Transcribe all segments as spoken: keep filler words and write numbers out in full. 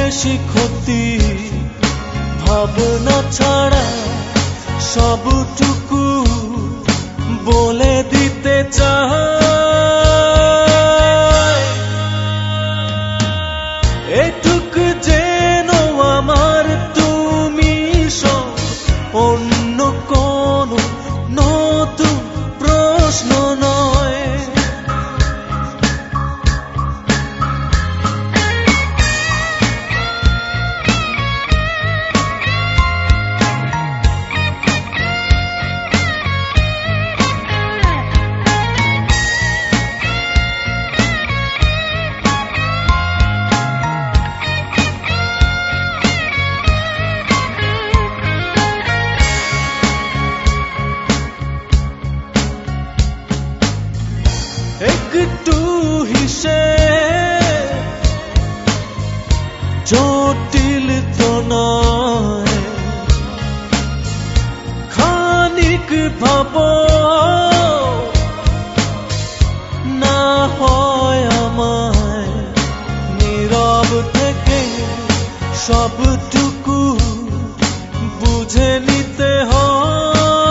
বেশি ক্ষতি ভাবনা ছাড়া সবটুকু বলে দিতে চাই। এটুকু যেন আমার তুমি সব, অন্য কোনো নতুন প্রশ্ন নয়। একটু হিসেব জটিল তো নয়, খানিক ভাবো না হয় আমায় নীরব থেকে সবটুকু বুঝে নিতে হয়।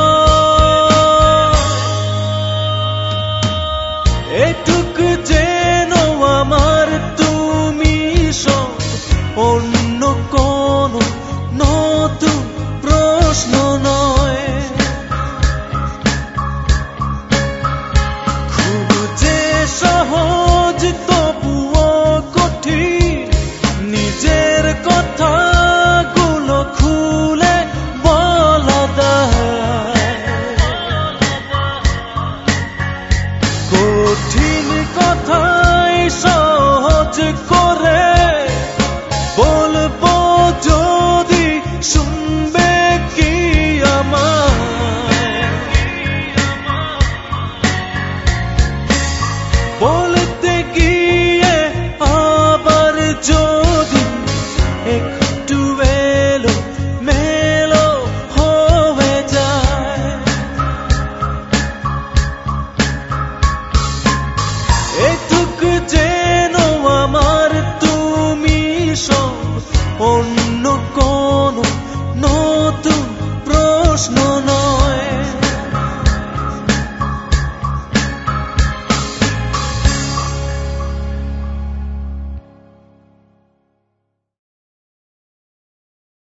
এটুকু যেন আমার তুমি সব, অন্য কোনো নতুন প্রশ্ন নয়। খুব যে সহজ তবুও কঠিন নিজের কথাগুলো খুলে বলা দেয়। কঠিন কথাই সহজ করে বলবো যদি শুনবে কি আমায়, বলতে গিয়ে আবার যদি একটু এলো মেলো হয়ে যায়। এটুকু যেন আমার তুমি সব, অন্য